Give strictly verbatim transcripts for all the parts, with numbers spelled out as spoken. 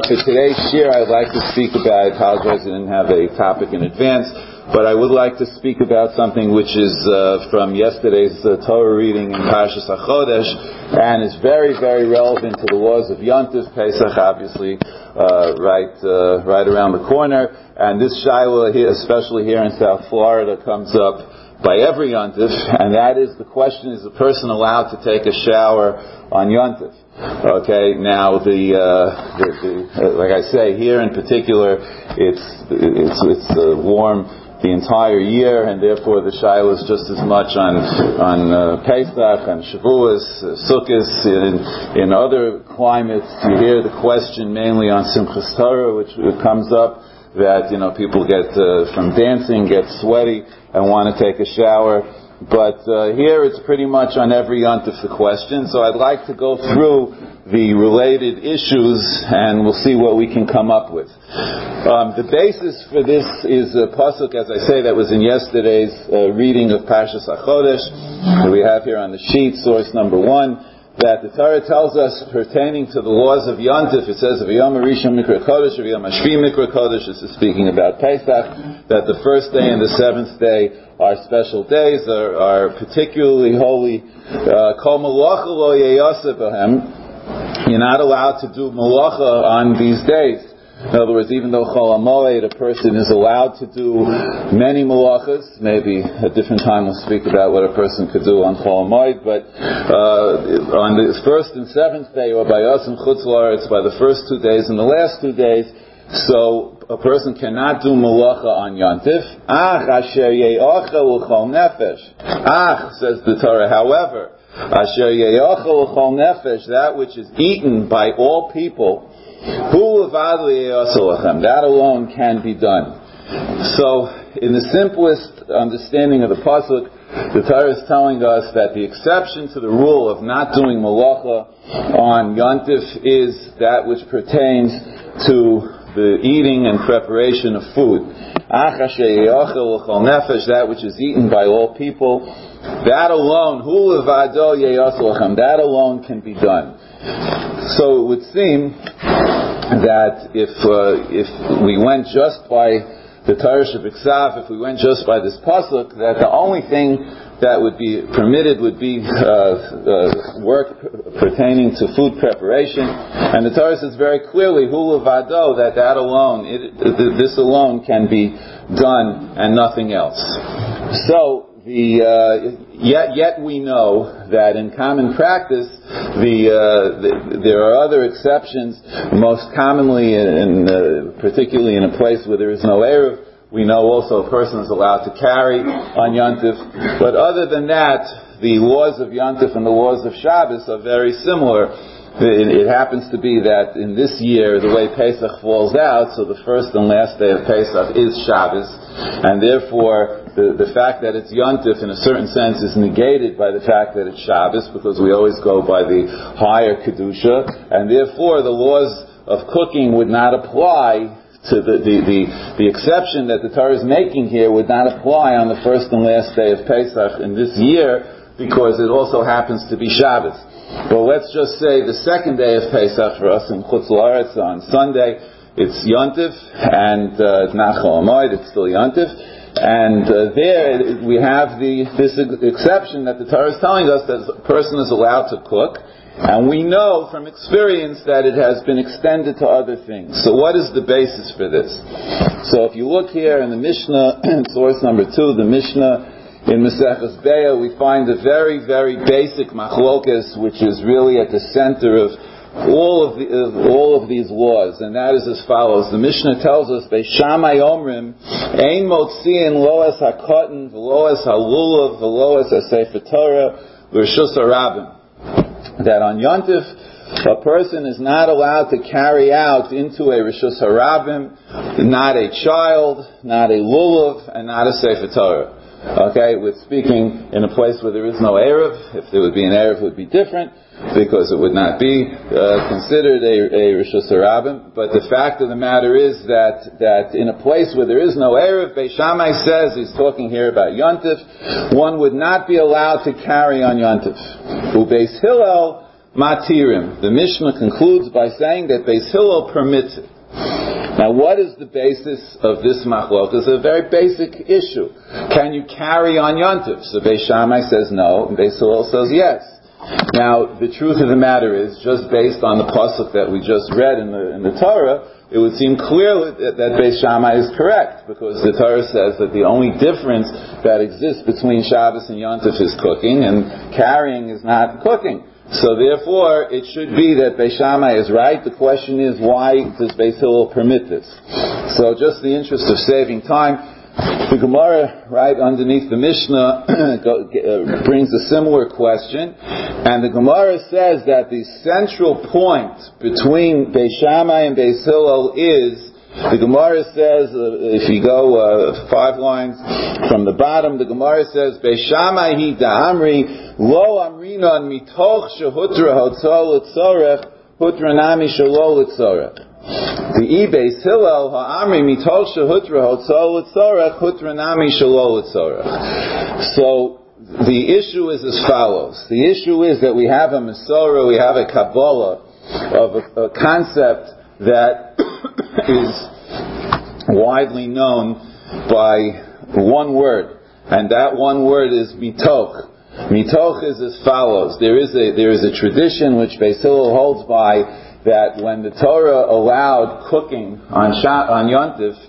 for today's shir, I'd like to speak about, I apologize I didn't have a topic in advance, but I would like to speak about something which is uh, from yesterday's uh, Torah reading in Parshas HaChodesh, and is very, very relevant to the laws of Yontif, Pesach, obviously, uh, right uh, right around the corner. And this Shiloh, here, especially here in South Florida, comes up by every Yontif, and that is the question, is a person allowed to take a shower on Yontif? Okay, now the, uh, the, the uh, like I say, here in particular, it's it's it's uh, warm the entire year, and therefore the Shiloh is just as much on on uh, Pesach, on Shavuos, uh, Sukkot. In, in other climates, you hear the question mainly on Simchas Torah, which comes up that, you know, people get uh, from dancing, get sweaty, and want to take a shower. But uh, here it's pretty much on every Yontif the question. So I'd like to go through the related issues, and we'll see what we can come up with. Um, the basis for this is a pasuk, as I say, that was in yesterday's uh, reading of Parshas HaChodesh that we have here on the sheet, source number one, that the Torah tells us pertaining to the laws of Yontif. It says, V'yom Rishon Mikra Kodesh, V'yom Hashvi Mikra Kodesh. This is speaking about Pesach, that the first day and the seventh day are special days, are, are particularly holy. Kol malacha lo yeyaseh b'hem. You're not allowed to do malacha on these days. In other words, even though Chol HaMoed, a person is allowed to do many malachas, maybe a different time we'll speak about what a person could do on Chol HaMoed, but uh, on the first and seventh day, or by us in Chutz La'aretz, by the first two days and the last two days, so a person cannot do malacha on Yontif. Ach, asher ye'ochel l'chol nefesh. Ach, says the Torah, however, asher ye'ochel l'chol nefesh, that which is eaten by all people, that alone can be done. So, in the simplest understanding of the pasuk, the Torah is telling us that the exception to the rule of not doing malacha on Yontif is that which pertains to the eating and preparation of food. That which is eaten by all people, that alone, that alone can be done. So it would seem that if uh, if we went just by the Torah Shebiksav, if we went just by this pasuk, that the only thing that would be permitted would be uh, uh, work pertaining to food preparation, and the Torah says very clearly, "Hu levado," that that alone, it, this alone can be done and nothing else. So. The, uh, yet, yet we know that in common practice, the, uh, the there are other exceptions. Most commonly, in, uh, particularly in a place where there is no eruv, we know also a person is allowed to carry on Yontif. But other than that, the laws of Yontif and the laws of Shabbos are very similar. It, it happens to be that in this year, the way Pesach falls out, so the first and last day of Pesach is Shabbos, and therefore the, the fact that it's Yontif in a certain sense is negated by the fact that it's Shabbos, because we always go by the higher Kedusha, and therefore the laws of cooking would not apply to the, the, the, the exception that the Torah is making here would not apply on the first and last day of Pesach in this year, because it also happens to be Shabbos. But let's just say the second day of Pesach for us in Chutz La'aretz on Sunday, it's Yontif, and uh, it's not Chol HaMoed, it's still Yontif, and uh, there we have the this exception that the Torah is telling us that a person is allowed to cook, and we know from experience that it has been extended to other things. So what is the basis for this? So if you look here in the Mishnah, source number two, the Mishnah, in Maseches Beah, we find a very, very basic machlokas, which is really at the center of all of, the, of all of these laws, and that is as follows. The Mishnah tells us, Beis Shammai Omrim, Ein Motziin lo es hakotin, v'lo es halulav, v'lo es hasefer Torah, v'reshus harabim. That on Yontif, a person is not allowed to carry out into a Reshus Harabim, not a child, not a lulav, and not a sefer Torah. Okay, we're speaking in a place where there is no eruv. If there would be an eruv, it would be different, because it would not be uh, considered a, a Reshus Harabim. But the fact of the matter is that that in a place where there is no eruv, Beis Shammai says, he's talking here about Yontif, one would not be allowed to carry on Yontif. Ubeis Hillel matirim. The Mishnah concludes by saying that Beis Hillel permits it. Now, what is the basis of this machlok? It's a very basic issue. Can you carry on Yontif? So Beis Shammai says no, and Beis Hillel says yes. Now, the truth of the matter is, just based on the pasuk that we just read in the in the Torah, it would seem clear that, that Beis Shammai is correct, because the Torah says that the only difference that exists between Shabbos and Yontif is cooking, and carrying is not cooking. So therefore, it should be that Beis Shammai is right. The question is, why does Beis Hillel permit this? So just in the interest of saving time, the Gemara, right underneath the Mishnah, brings a similar question, and the Gemara says that the central point between Beis Shammai and Beis Hillel is, the Gemara says, uh, if you go uh, five lines from the bottom, the Gemara says, Beis Shammai hi da'amri lo amrinon mitoch shehutra hotzol etzorech hutra nami shelo etzorech. The I Beis Hillel ha'amri mitoch shehutra hotzol etzorech hutra nami shelo etzorech. So the issue is as follows. The issue is that we have a Masorah, we have a Kabbalah of a, a concept that is widely known by one word, and that one word is mitoch. Mitoch is as follows. There is a there is a tradition which Beis Hillel holds by, that when the Torah allowed cooking on Sha- on Yontif,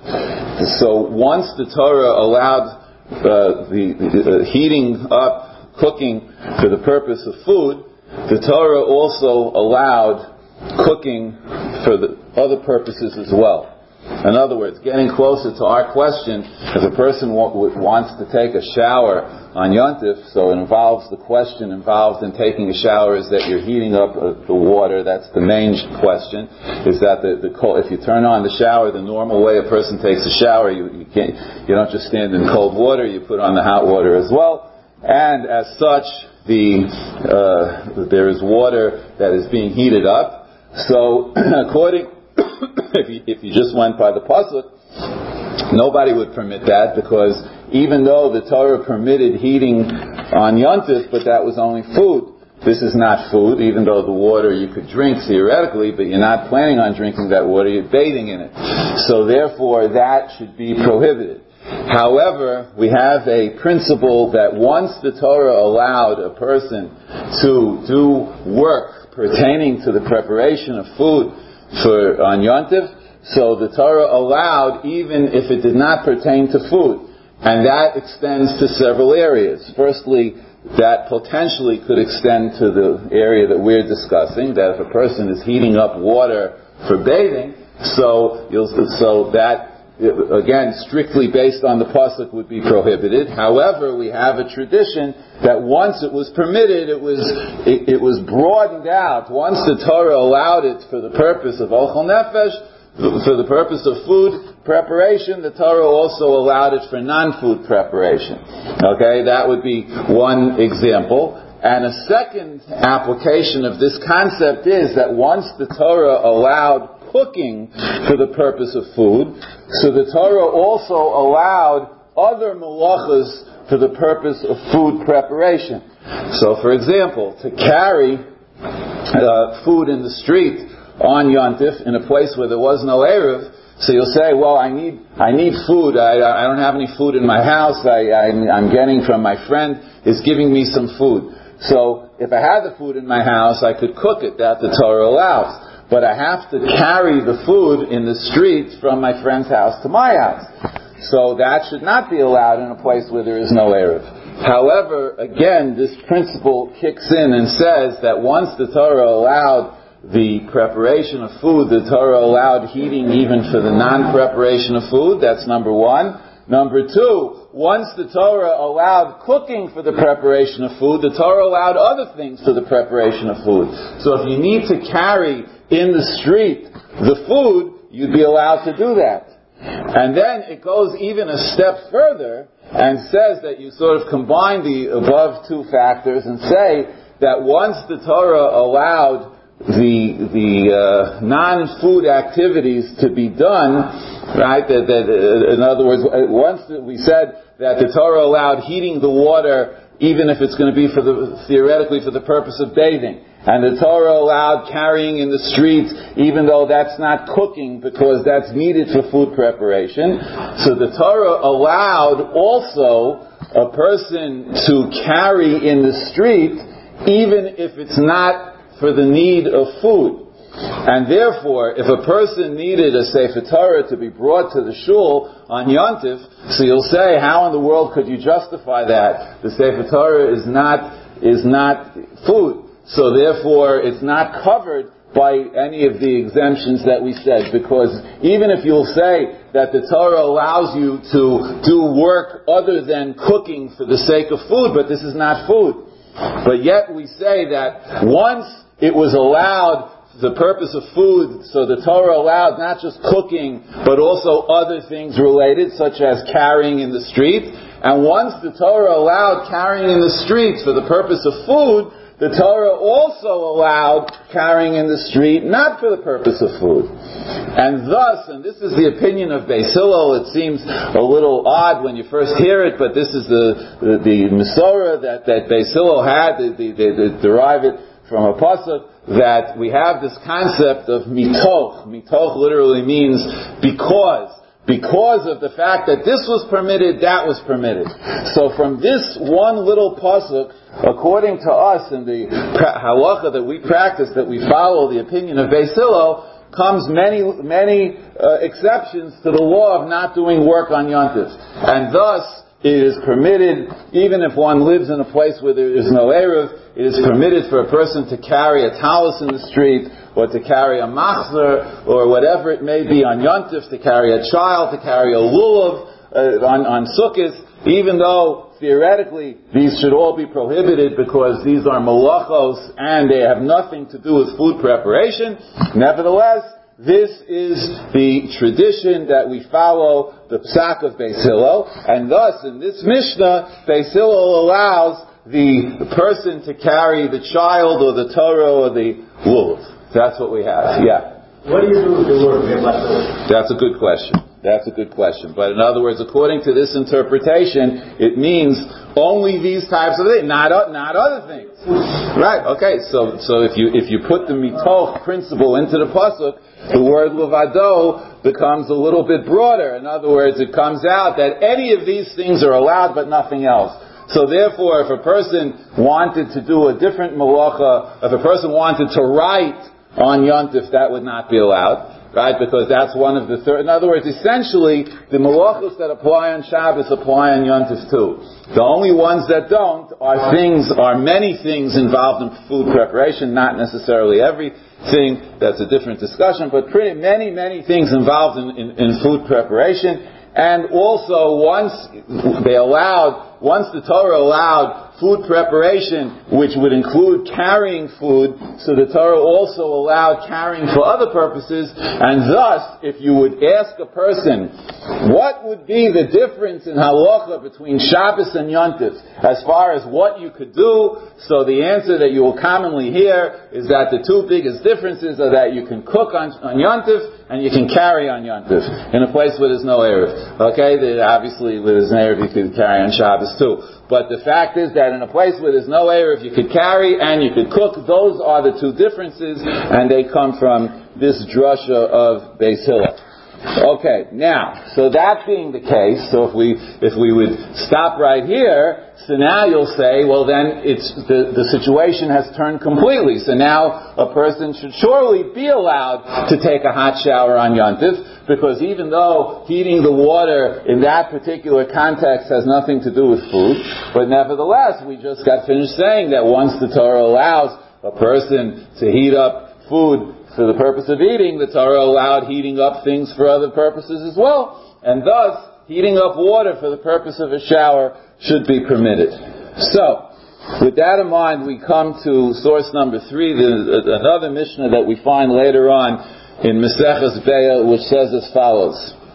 so once the Torah allowed uh, the, the uh, heating up cooking for the purpose of food, the Torah also allowed cooking for the other purposes as well. In other words, getting closer to our question, if a person w- w- wants to take a shower on Yontif, so it involves, the question involved in taking a shower is that you're heating up uh, the water. That's the main question, is that the, the cold, if you turn on the shower, the normal way a person takes a shower, you, you can't, you don't just stand in cold water, you put on the hot water as well. And as such, the uh, there is water that is being heated up. So, according, if you, if you just went by the pasuk, nobody would permit that, because even though the Torah permitted heating on Yontif, but that was only food. This is not food, even though the water you could drink theoretically, but you're not planning on drinking that water, you're bathing in it. So therefore, that should be prohibited. However, we have a principle that once the Torah allowed a person to do work pertaining to the preparation of food for on Yontif, so the Torah allowed even if it did not pertain to food. And that extends to several areas. Firstly, that potentially could extend to the area that we're discussing, that if a person is heating up water for bathing, so you'll, so that, again, strictly based on the pasuk, would be prohibited. However, we have a tradition that once it was permitted, it was it, it was broadened out. Once the Torah allowed it for the purpose of ochel nefesh, for the purpose of food preparation, the Torah also allowed it for non-food preparation. Okay, that would be one example. And a second application of this concept is that once the Torah allowed cooking for the purpose of food, so the Torah also allowed other malachas for the purpose of food preparation. So, for example, to carry uh, food in the street on Yontif in a place where there was no Erev, so you'll say, well, I need I need food. I, I don't have any food in my house. I, I, I'm getting from my friend is giving me some food. So if I had the food in my house, I could cook it. That the Torah allows. But I have to carry the food in the street from my friend's house to my house. So that should not be allowed in a place where there is no Erev. However, again, this principle kicks in and says that once the Torah allowed the preparation of food, the Torah allowed heating even for the non-preparation of food. That's number one. Number two, once the Torah allowed cooking for the preparation of food, the Torah allowed other things for the preparation of food. So if you need to carry in the street the food, you'd be allowed to do that. And then it goes even a step further and says that you sort of combine the above two factors and say that once the Torah allowed the the uh, non-food activities to be done, right? That, that uh, in other words, once we said that the Torah allowed heating the water even if it's going to be for the, theoretically for the purpose of bathing. And the Torah allowed carrying in the street, even though that's not cooking, because that's needed for food preparation. So the Torah allowed also a person to carry in the street, even if it's not for the need of food. And therefore, if a person needed a Sefer Torah to be brought to the shul on Yom Tov, so you'll say, how in the world could you justify that? The Sefer Torah is not, is not food. So therefore, it's not covered by any of the exemptions that we said, because even if you'll say that the Torah allows you to do work other than cooking for the sake of food, but this is not food. But yet we say that once it was allowed the purpose of food, so the Torah allowed not just cooking, but also other things related, such as carrying in the street. And once the Torah allowed carrying in the streets for the purpose of food, the Torah also allowed carrying in the street not for the purpose of food. And thus, and this is the opinion of Beis Hillel, it seems a little odd when you first hear it, but this is the the, the Masorah that, that Beis Hillel had, they, they, they derive it from a pasuk, that we have this concept of mitoch. Mitoch literally means because. Because of the fact that this was permitted, that was permitted. So from this one little pasuk, according to us in the halacha that we practice, that we follow the opinion of Beis Hillel, comes many, many uh, exceptions to the law of not doing work on Yom Tov. And thus, it is permitted, even if one lives in a place where there is no Erev, it is permitted for a person to carry a talus in the street, or to carry a machzer, or whatever it may be on Yom Tov, to carry a child, to carry a lulav uh, on, on Sukkot, even though theoretically these should all be prohibited because these are malachos and they have nothing to do with food preparation. Nevertheless, this is the tradition that we follow, the psak of Beis Hillel, and thus in this Mishnah, Beis Hillel allows the person to carry the child or the Torah or the lulav. That's what we have. Yeah. What do you do with the word? That's a good question. That's a good question. But in other words, according to this interpretation, it means only these types of things, not not other things. Right? Okay. So so if you if you put the mitoch principle into the pasuk, the word levado becomes a little bit broader. In other words, it comes out that any of these things are allowed, but nothing else. So therefore, if a person wanted to do a different malacha, if a person wanted to write on Yom Tov, that would not be allowed. Right, because that's one of the third. In other words, essentially, the malachos that apply on Shabbos apply on Yom Tov too. The only ones that don't are things, are many things involved in food preparation, not necessarily everything. That's a different discussion, but pretty many, many things involved in, in, in food preparation. And also, once they allowed, once the Torah allowed food preparation, which would include carrying food, so the Torah also allowed carrying for other purposes, and thus, if you would ask a person, what would be the difference in halacha between Shabbos and Yom Tov, as far as what you could do, so the answer that you will commonly hear is that the two biggest differences are that you can cook on, on Yom Tov, and you can carry on Yom Tov, in a place where there's no Erev. Okay, obviously where there's an Erev you could carry on Shabbos too. But the fact is that in a place where there's no Erev, you could carry and you could cook. Those are the two differences, and they come from this drasha of Beis Hillel. Okay, now, so that being the case, so if we if we would stop right here, so now you'll say, well then it's the, the situation has turned completely. So now a person should surely be allowed to take a hot shower on Yom Tov, because even though heating the water in that particular context has nothing to do with food, but nevertheless, we just got finished saying that once the Torah allows a person to heat up food for the purpose of eating, the Torah allowed heating up things for other purposes as well. And thus, heating up water for the purpose of a shower should be permitted. So, with that in mind, we come to source number three, the, another Mishnah that we find later on in Maseches Beah, which says as follows.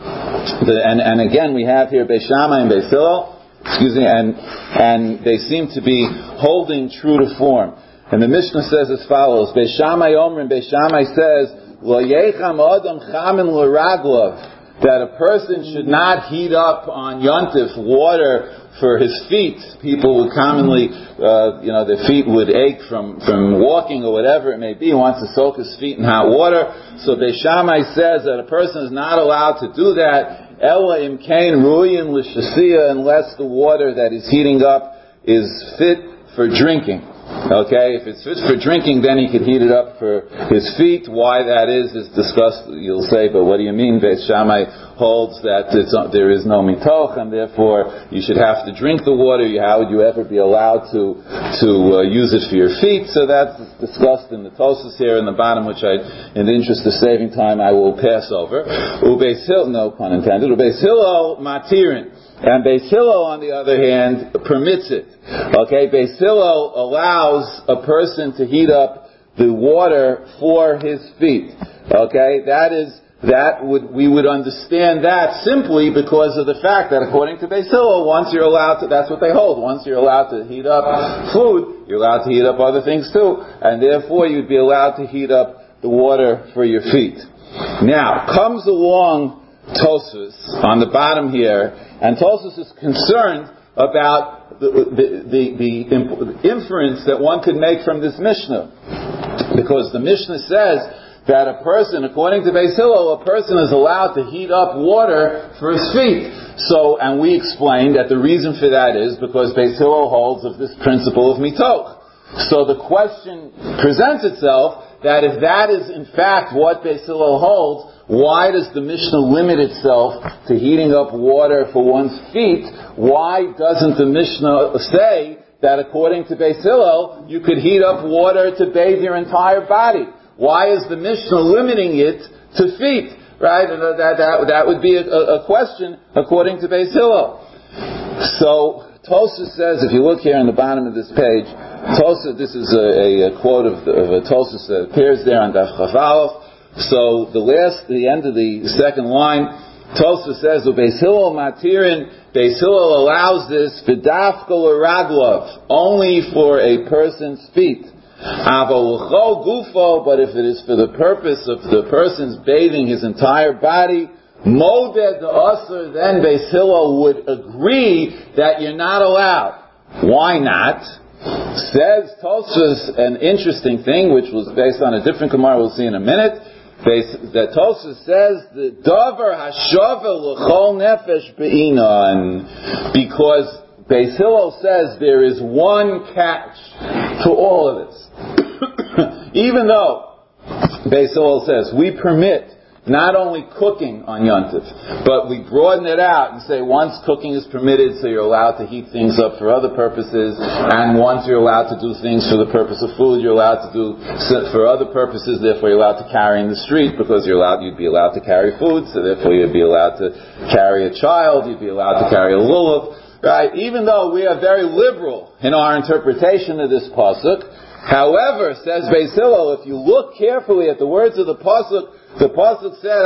The, and, and again, we have here Beis Shammai and Beis Hillel, excuse me, and, and they seem to be holding true to form. And the Mishnah says as follows: Beis Shammai Omrim, Beis Shammai says, Lo yecham adam chamin l'raglav. that a person should not heat up on Yontif water for his feet. People would commonly, uh, you know, their feet would ache from, from walking or whatever it may be. He wants to soak his feet in hot water. So Beis Shammai says that a person is not allowed to do that. Ela imkain ruyin l'shasiya, unless the water that he's heating up is fit for drinking. Okay, if it's fit for drinking, then he could heat it up for his feet. Why that is is discussed. You'll say, but what do you mean? Beis Shammai holds that it's, there is no mitoch, and therefore you should have to drink the water. How would you ever be allowed to to uh, use it for your feet? So that's discussed in the Tosfos here in the bottom, which I, in the interest of saving time, I will pass over. Ubeis Hillel, no pun intended. Ubeis Hillel matirin. And Beis Hillel, on the other hand, permits it. Okay, Beis Hillel allows a person to heat up the water for his feet. Okay, that is, that would, we would understand that simply because of the fact that according to Beis Hillel, once you're allowed to, that's what they hold, once you're allowed to heat up food, you're allowed to heat up other things too, and therefore you'd be allowed to heat up the water for your feet. Now, comes along Tosfos on the bottom here, and Tosfos is concerned about the, the, the, the inference that one could make from this Mishnah, because the Mishnah says that a person, according to Beis Hillel, a person is allowed to heat up water for his feet. So, and we explained that the reason for that is because Beis Hillel holds of this principle of mitoch. So the question presents itself that if that is in fact what Beis Hillel holds, why does the Mishnah limit itself to heating up water for one's feet? Why doesn't the Mishnah say that according to Beis Hillel, you could heat up water to bathe your entire body? Why is the Mishnah limiting it to feet? Right? That, that, that would be a, a question according to Beis Hillel. So, Tosfos says, if you look here on the bottom of this page, Tosfos, this is a, a quote of, of a Tosfos that appears there on Daf Chaf Aleph. So the last, the end of the second line, Tosfos says, "Beis Hillel matirin." Beis Hillel allows this v'dafka l'raglov, only for a person's feet. Aval l'chol gufo, but if it is for the purpose of the person's bathing his entire body, moded the usher, then Beis Hillel would agree that you're not allowed. Why not? Says Tosfos an interesting thing, which was based on a different Gemara we'll see in a minute. That Tosfos says the davar hashavel l'chol nefesh be'inan, because Beis Hillel says there is one catch to all of this. Even though Beis Hillel says we permit not only cooking on Yontif, but we broaden it out and say once cooking is permitted, so you're allowed to heat things up for other purposes, and once you're allowed to do things for the purpose of food, you're allowed to do for other purposes, therefore you're allowed to carry in the street because you're allowed, you'd be allowed to carry food, so therefore you'd be allowed to carry a child, you'd be allowed to carry a lulav, right? Even though we are very liberal in our interpretation of this pasuk, however, says Beis Hillel, if you look carefully at the words of the pasuk, the pasuk said,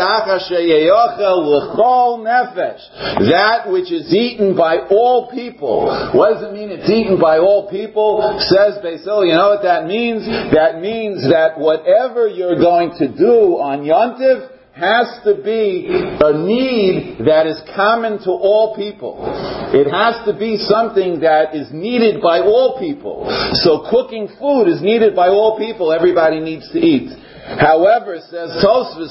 l'chol nefesh, that which is eaten by all people. What does it mean it's eaten by all people? Says Beis Hillel, you know what that means? That means that whatever you're going to do on Yontif has to be a need that is common to all people. It has to be something that is needed by all people. So cooking food is needed by all people. Everybody needs to eat. However, says Tosfos,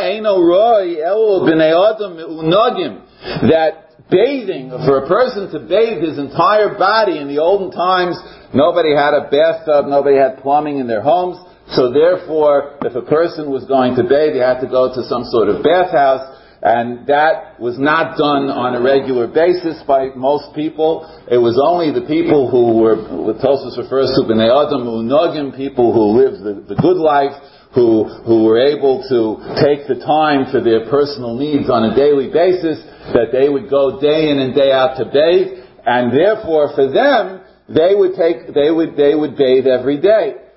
that bathing, for a person to bathe his entire body, in the olden times, nobody had a bathtub, nobody had plumbing in their homes, so therefore, if a person was going to bathe, he had to go to some sort of bathhouse, and that was not done on a regular basis by most people. It was only the people who were, what Tosfos refers to, b'nei adam u'nogim, people who lived the, the good life, who who were able to take the time for their personal needs on a daily basis, that they would go day in and day out to bathe, and therefore for them, they would take, they would, they would bathe every day.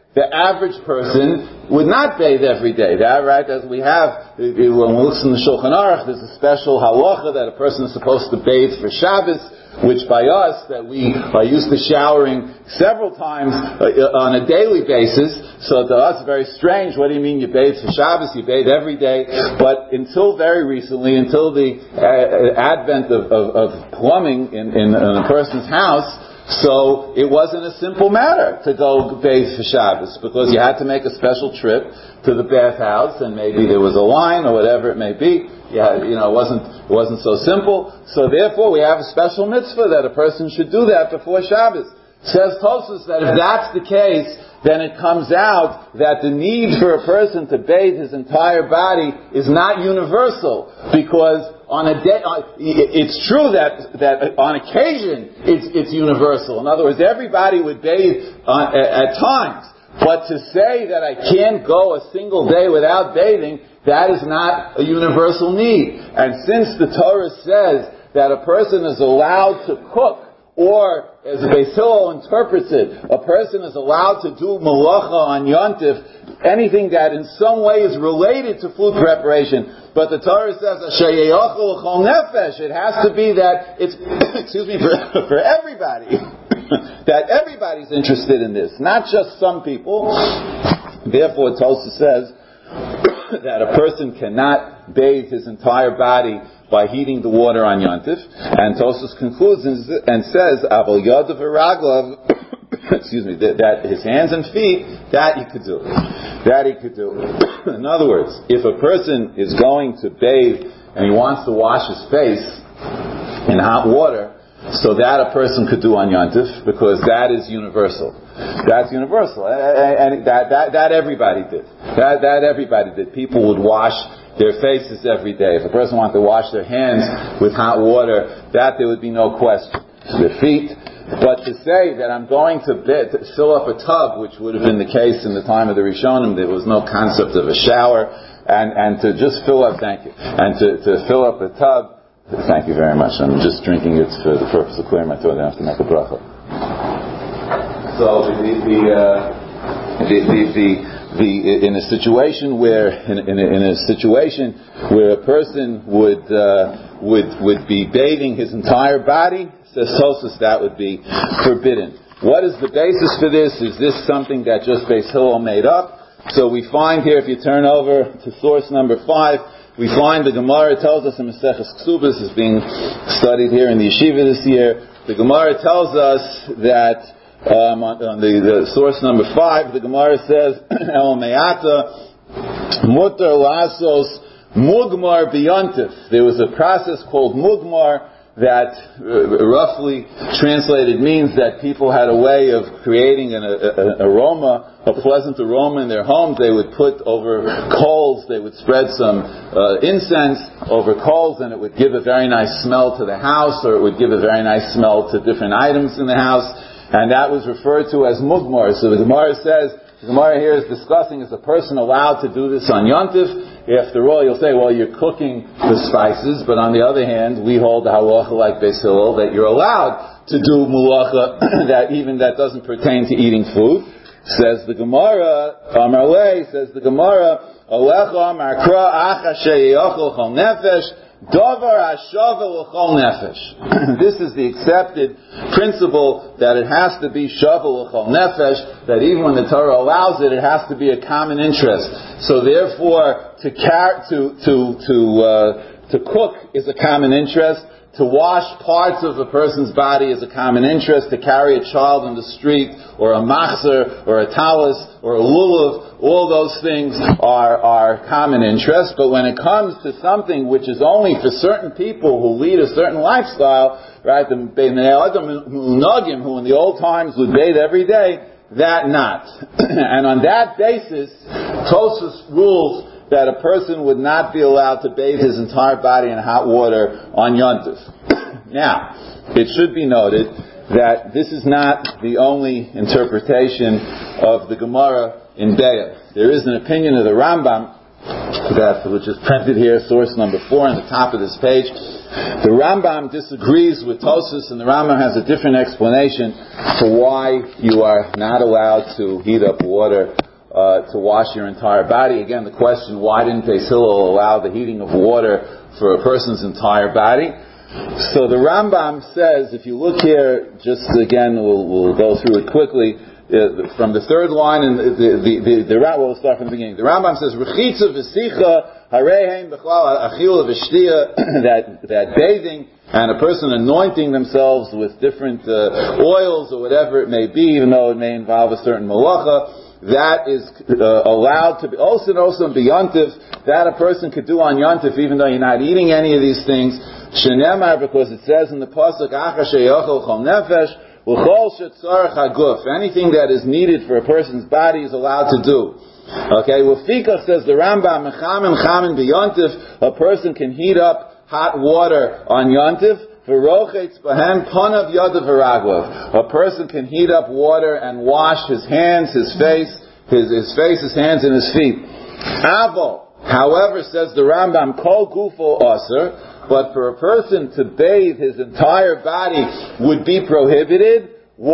the average person would not bathe every day. That, right? As we have, when we listen to Shulchan Aruch, there's a special halacha that a person is supposed to bathe for Shabbos, which by us, that we are used to showering several times uh, on a daily basis. So to us, very strange. What do you mean you bathe for Shabbos? You bathe every day. But until very recently, until the uh, advent of, of, of plumbing in, in, in a person's house, so it wasn't a simple matter to go bathe for Shabbos, because you had to make a special trip to the bathhouse, and maybe there was a line or whatever it may be. Yeah, you know, it wasn't it wasn't so simple. So therefore, we have a special mitzvah that a person should do that before Shabbos. Says Tosfos that if that's the case, then it comes out that the need for a person to bathe his entire body is not universal, because on a day, it's true that that on occasion it's it's universal. In other words, everybody would bathe on, at times, but to say that I can't go a single day without bathing, that is not a universal need. And since the Torah says that a person is allowed to cook, or, as Beis Hillel interprets it, a person is allowed to do malacha on Yontif, anything that in some way is related to food preparation. But the Torah says, it has to be that it's, excuse me, for, for everybody. That everybody's interested in this, not just some people. Therefore, Tosfos says that a person cannot bathe his entire body by heating the water on Yontif. And Tosfos concludes and says, Aval Yadav Raglav, excuse me, that, that his hands and feet, that he could do. That he could do. In other words, if a person is going to bathe and he wants to wash his face in hot water, so that a person could do on Yontif, because that is universal. That's universal. And that, that, that everybody did. That, that everybody did. People would wash their faces every day. If a person wanted to wash their hands with hot water, that there would be no question. Their feet. But to say that I'm going to, bed, to fill up a tub, which would have been the case in the time of the Rishonim, there was no concept of a shower, and, and to just fill up, thank you, and to, to fill up a tub, thank you very much, I'm just drinking it for the purpose of clearing my throat, I don't have to make a bracha. So the, the, uh, the, the, the The, in a situation where in, in, a, in a situation where a person would uh, would would be bathing his entire body, says Tosfos, that would be forbidden. What is the basis for this? Is this something that just Beis Hillel made up? So we find here, if you turn over to source number five, we find the Gemara tells us in Maseches Ksubos, is being studied here in the yeshiva this year. The Gemara tells us that. Um, on, on the, the source number five, the Gemara says, El Me'ata Mutar Lasos Mugmar B'Yontif. There was a process called Mugmar that uh, roughly translated means that people had a way of creating an, a, a, aroma, a pleasant aroma in their homes. They would put over coals, they would spread some uh, incense over coals, and it would give a very nice smell to the house, or it would give a very nice smell to different items in the house. And that was referred to as mugmar. So the Gemara says, the Gemara here is discussing, is a person allowed to do this on Yontif? After all, you'll say, well, you're cooking the spices, but on the other hand, we hold the halacha like Beis Hillel, that you're allowed to do mulacha, that even that doesn't pertain to eating food. Says the Gemara, Amar Le, says the Gemara, Alecha markra acha she'yochel chol nefesh, Dover hashavel l'chol nefesh. This is the accepted principle, that it has to be shavel l'chol nefesh, that even when the Torah allows it, it has to be a common interest. So therefore, to car- to to to uh, to cook is a common interest. To wash parts of a person's body is a common interest. To carry a child in the street, or a machzer, or a talis, or a lulav, all those things are, are common interest. But when it comes to something which is only for certain people who lead a certain lifestyle, right, the Bnei Adam Munagim, who in the old times would bathe every day, that not. And on that basis, Tosfos rules that a person would not be allowed to bathe his entire body in hot water on Yontif. Now, it should be noted that this is not the only interpretation of the Gemara in Be'er. There is an opinion of the Rambam that which is printed here, source number four on the top of this page. The Rambam disagrees with Tosfos, and the Rambam has a different explanation for why you are not allowed to heat up water uh, to wash your entire body. Again, the question, why didn't Beis Hillel allow the heating of water for a person's entire body? So the Rambam says, if you look here, just again, we'll, we'll go through it quickly, uh, from the third line, and the, the, the, the, the, we'll start from the beginning. The Rambam says, Rechitza v'sicha harehem b'chlal achila v'shtia, that that bathing and a person anointing themselves with different uh, oils or whatever it may be, even though it may involve a certain malacha, that is uh, allowed to be osin osin b'yontif, that a person could do on yontif even though you're not eating any of these things. Shenemar, because it says in the pasuk, Achar sheyochel chol nefesh v'chol shetzarech haguf, anything that is needed for a person's body is allowed to do. Okay, Wafika says the Rambam, mechamin chamin b'yontif, a person can heat up hot water on yontif. V'rochetz b'hem panav yadav v'raglav, a person can heat up water and wash his hands, his face, his, his face, his hands, and his feet. Avo, however, says the Rambam, kol gufo aser, but for a person to bathe his entire body would be prohibited.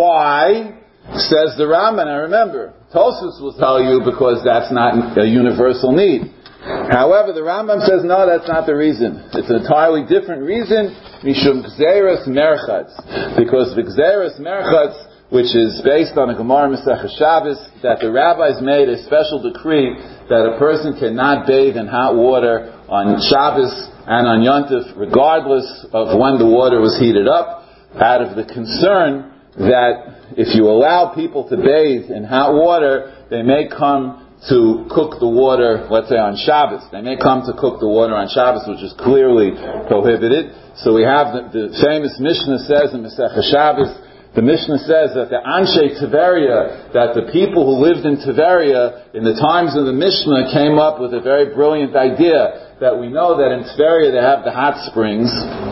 Why? Says the Rambam, and remember, Tosfos will tell you because that's not a universal need. However, the Rambam says, no, that's not the reason. It's an entirely different reason, mishum gzeras merchatz, because the gzeras merchatz, which is based on a Gemara Masechah Shabbos, that the rabbis made a special decree that a person cannot bathe in hot water on Shabbos and on Yontif, regardless of when the water was heated up, out of the concern that if you allow people to bathe in hot water, they may come to cook the water, let's say on Shabbos. They may come to cook the water on Shabbos, which is clearly prohibited. So we have the, the famous Mishnah says in Masechah Shabbos, the Mishnah says that the Anshe Tiberia, that the people who lived in Tiberia in the times of the Mishnah came up with a very brilliant idea, that we know that in Tiberia they have the hot springs.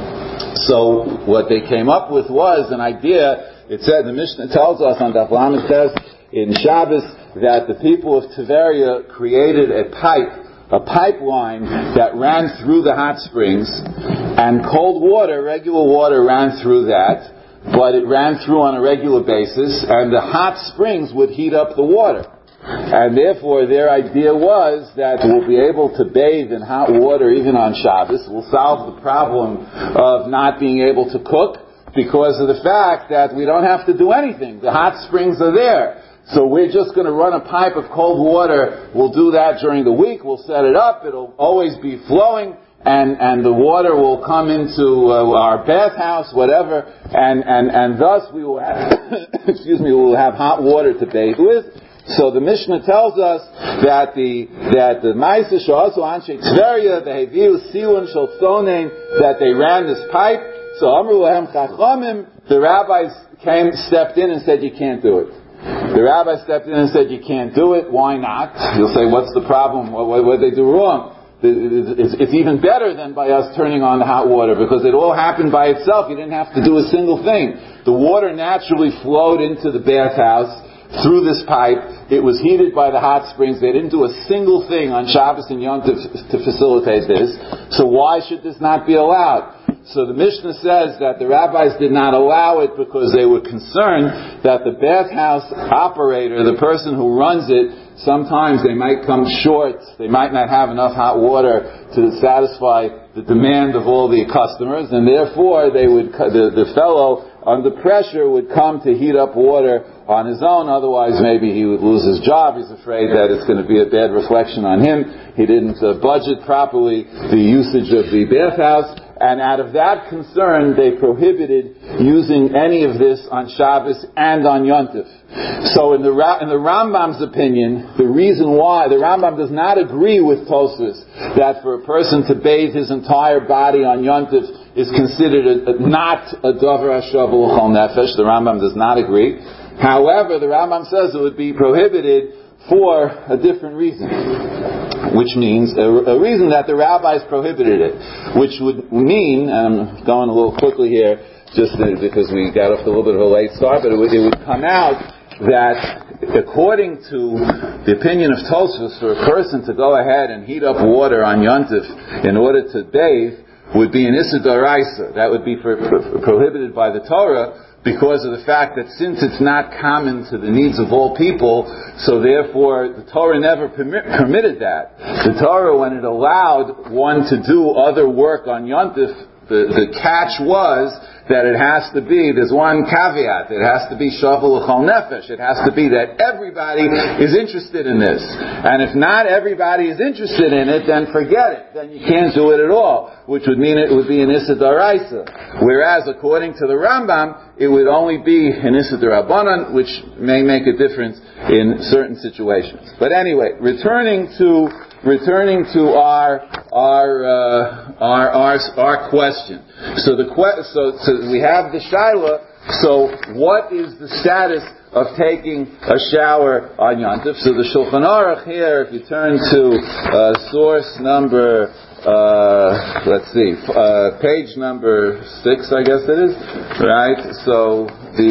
So what they came up with was an idea. It said, the Mishnah tells us on Daf Lamed says in Shabbos that the people of Tiberia created a pipe, a pipeline that ran through the hot springs, and cold water, regular water ran through that, but it ran through on a regular basis, and the hot springs would heat up the water. And therefore their idea was that we'll be able to bathe in hot water even on Shabbos. We'll solve the problem of not being able to cook because of the fact that we don't have to do anything. The hot springs are there. So we're just going to run a pipe of cold water. We'll do that during the week. We'll set it up. It'll always be flowing. And, and the water will come into uh, our bathhouse, whatever, and, and, and thus we will have, excuse me, we will have hot water to bathe with. So the Mishnah tells us that the that the Ma'aser She'asu Anshe Tveria, the Heviu Silun Shel Sonein, that they ran this pipe. So Amru Lahem Chachamim, the rabbis came, stepped in and said, you can't do it. The rabbi stepped in and said, you can't do it. Why not? You'll say, what's the problem? What, what, what did they do wrong? It's, it's even better than by us turning on the hot water because it all happened by itself. You didn't have to do a single thing. The water naturally flowed into the bathhouse through this pipe. It was heated by the hot springs. They didn't do a single thing on Shabbos and Yom to, to facilitate this. So why should this not be allowed? So the Mishnah says that the rabbis did not allow it because they were concerned that the bathhouse operator, the person who runs it, sometimes they might come short. They might not have enough hot water to satisfy the demand of all the customers, and therefore they would the, the fellow under pressure would come to heat up water on his own. Otherwise, maybe he would lose his job. He's afraid that it's going to be a bad reflection on him. He didn't uh, budget properly the usage of the bathhouse. And out of that concern, they prohibited using any of this on Shabbos and on Yontif. So in the in the Rambam's opinion, the reason why, the Rambam does not agree with Tosfos that for a person to bathe his entire body on Yontif is considered a, a, not a Dover HaShavu L'Chol Nefesh. The Rambam does not agree. However, the Rambam says it would be prohibited for a different reason, which means a, a reason that the rabbis prohibited it, which would mean, and I'm going a little quickly here, just because we got off to a little bit of a late start, but it would, it would come out that according to the opinion of Tosfos, for a person to go ahead and heat up water on Yontif in order to bathe would be an Issa D'Oraisa. That would be for, for, prohibited by the Torah because of the fact that since it's not common to the needs of all people, so therefore the Torah never permit, permitted that. The Torah, when it allowed one to do other work on Yontif, the, the catch was that it has to be, there's one caveat, it has to be shavu l'chol nefesh. It has to be that everybody is interested in this. And if not everybody is interested in it, then forget it. Then you can't do it at all, which would mean it would be an Issa D'Oraisa. Whereas, according to the Rambam, it would only be an Issa D'Rabbanan, which may make a difference in certain situations. But anyway, returning to returning to our our uh, our, our our question. So the que- so, so we have the shaila. So what is the status of taking a shower on Yontif? So the Shulchan Aruch here, if you turn to uh, source number, uh, let's see, uh, page number six, I guess it is, right? So the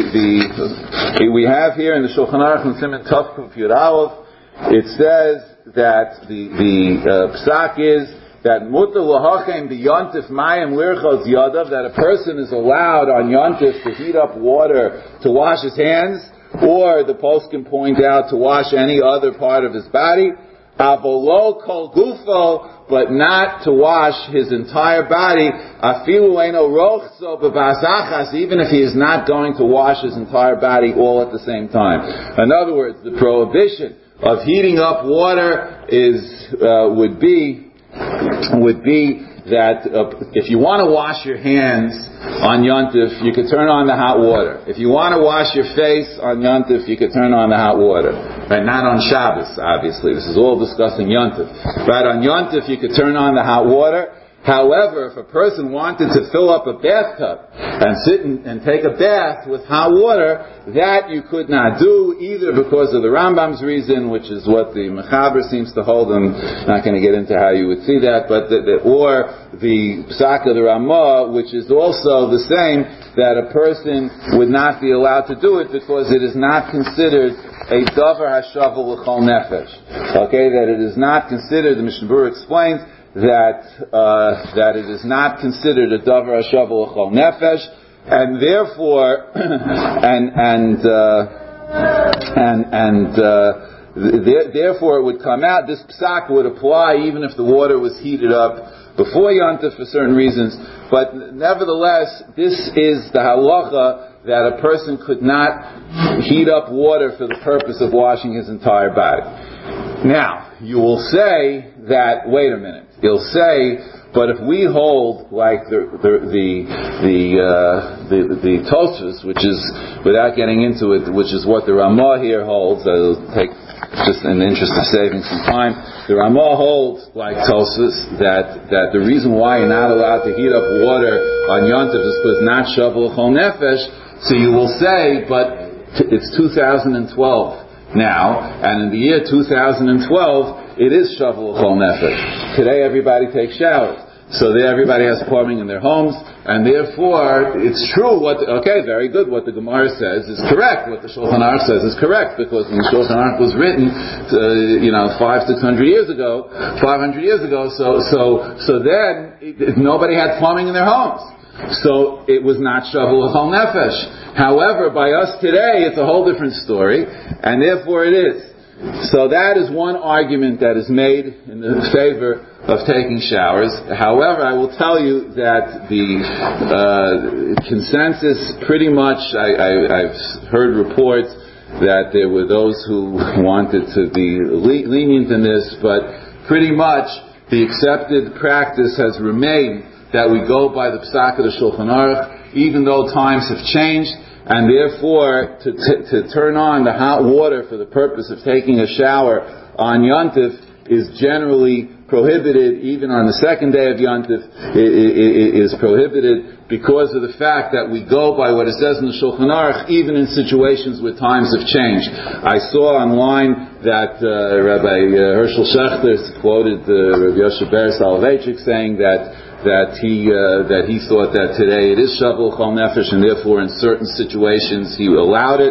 the we have here in the Shulchan Aruch in Siman Tov Kuf Yud Aleph, it says that the the uh, psak is that mutar l'hachem b'yontif mayim lirchos yadav, that a person is allowed on yontif to heat up water to wash his hands, or the post can point out to wash any other part of his body, avolo kol gufo, but not to wash his entire body, afilu eino rochso b'vasachas, even if he is not going to wash his entire body all at the same time. In other words, the prohibition of heating up water is uh, would be would be that uh, if you want to wash your hands on Yontif, you could turn on the hot water. If you want to wash your face on Yontif, you could turn on the hot water. Right? Not on Shabbos, obviously. This is all discussing Yontif. Right? On Yontif, you could turn on the hot water. However, if a person wanted to fill up a bathtub and sit and, and take a bath with hot water, that you could not do, either because of the Rambam's reason, which is what the Mechaber seems to hold. I'm not going to get into how you would see that, but the, the, or the Psak of the Ramah, which is also the same, that a person would not be allowed to do it because it is not considered a davar hashavu l'chol nefesh. Okay, that it is not considered, the Mishnah Berurah explains, that uh, that it is not considered a davar hashavu l'chol nefesh, and therefore, and and uh, and and uh, th- therefore it would come out. This psak would apply even if the water was heated up before Yontif for certain reasons. But nevertheless, this is the halacha that a person could not heat up water for the purpose of washing his entire body. Now, you will say that, wait a minute, you'll say, but if we hold like the the the the, uh, the, the Tosfos, which is, without getting into it, which is what the Ramah here holds, I'll take just in the interest of saving some time, the Ramah holds like Tosfos that, that the reason why you're not allowed to heat up water on Yontif is because not shavu l'chol nefesh. So you will say, but t- it's two thousand twelve now, and in the year two thousand twelve, it is shavu l'chol nefesh. Today everybody takes showers. So there everybody has plumbing in their homes, and therefore it's true what, the, okay, very good, what the Gemara says is correct, what the Shulchan Aruch says is correct, because when the Shulchan Aruch was written, uh, you know, five, six hundred years ago, five hundred years ago, so, so, so then it, nobody had plumbing in their homes. So it was not shavu l'chol nefesh. However, by us today, it's a whole different story, and therefore it is. So that is one argument that is made in the favor of taking showers. However, I will tell you that the uh, consensus pretty much, I, I, I've heard reports that there were those who wanted to be le- lenient in this, but pretty much the accepted practice has remained that we go by the Psak of the Shulchan Aruch, even though times have changed. And therefore, to, t- to turn on the hot water for the purpose of taking a shower on Yontif is generally prohibited. Even on the second day of Yontif, it, it, it is prohibited because of the fact that we go by what it says in the Shulchan Aruch, even in situations where times have changed. I saw online that uh, Rabbi uh, Hershel Schachter quoted uh, Rabbi Yoshe Ber Soloveitchik saying that that he uh, that he thought that today it is shavu l'chol nefesh, and therefore in certain situations he allowed it.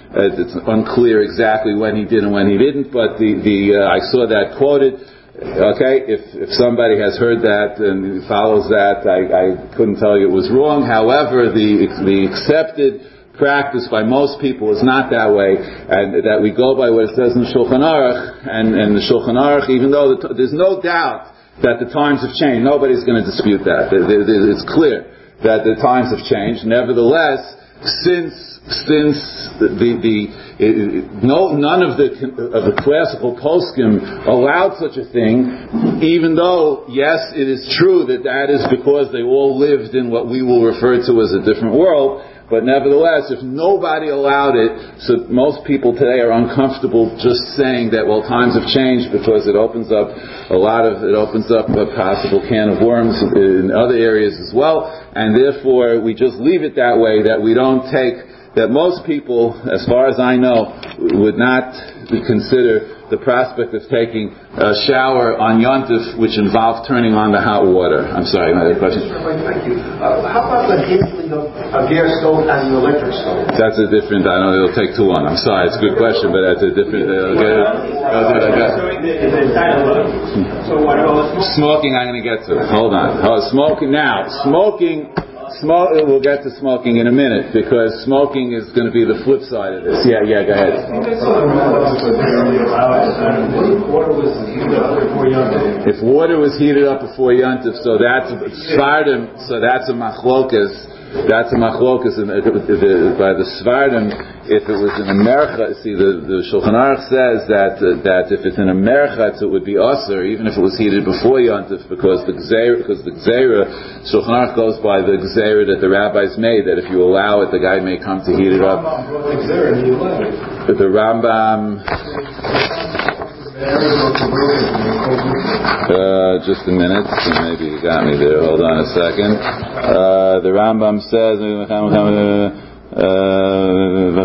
Uh, it's unclear exactly when he did and when he didn't, but the, the uh, I saw that quoted. Okay, if if somebody has heard that and follows that, I, I couldn't tell you it was wrong. However, the the accepted practice by most people is not that way, and that we go by what it says in the Shulchan Aruch, and, and the Shulchan Aruch, even though the, there's no doubt that the times have changed, nobody's going to dispute that. It's clear that the times have changed. Nevertheless, since since the, the, the it, no none of the of the classical poskim allowed such a thing, even though yes, it is true that that is because they all lived in what we will refer to as a different world. But nevertheless, if nobody allowed it, so most people today are uncomfortable just saying that, well, times have changed, because it opens up a lot of, it opens up a possible can of worms in other areas as well, and therefore we just leave it that way, that we don't take, that most people, as far as I know, would not consider the prospect of taking a shower on Yom Tov, which involved turning on the hot water. I'm sorry, my other question. Thank you. Uh, how about the handling of a gas stove and the electric stove? That's a different, I know it'll take too long. I'm sorry, it's a good question, but that's a different... Uh, okay. Smoking, I'm going to get to. Hold on. Oh, smoking now. Smoking... Smoke, we'll get to smoking in a minute, because smoking is going to be the flip side of this. Yeah, yeah, go ahead. If water was heated up before Yom Tov, so that's Svardim, so that's a machlokas. That's a machlokas by the Svardim. If it was in a mercha, see, the, the Shulchan Aruch says that uh, that if it's in a mercha, it would be aser, even if it was heated before Yom Tov, because the gzeira, because the gzeira, Shulchan Aruch goes by the gzeira that the rabbis made, that if you allow it, the guy may come to heat it up. But the Rambam. Uh, just a minute, maybe you got me there. Hold on a second. Uh, the Rambam says. I'm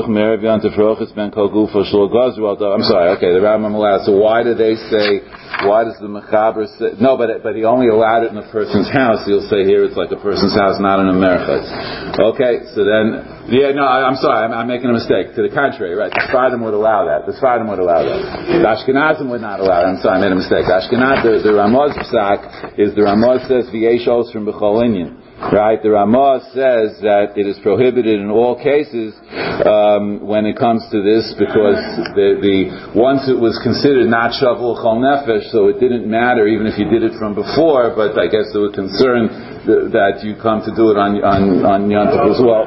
sorry, okay, the Rambam allowed. So why do they say, why does the Mechaber say, no, but but he only allowed it in a person's house. He'll say here it's like a person's house, not in a merchatz. Okay, so then, yeah, no, I, I'm sorry, I'm, I'm making a mistake. To the contrary, right, the Sfardim would allow that. The Sfardim would allow that. The Ashkenazim would not allow it. I'm sorry, I made a mistake. The Ashkenaz, the, the Ramaz psak is, the Ramaz says, V'yesh osrim b'chol inyan. Right, the Ramah says that it is prohibited in all cases um, when it comes to this, because the, the once it was considered not shavul chol nefesh, so it didn't matter even if you did it from before. But I guess they were concerned th- that you come to do it on on on Yom Tov as well.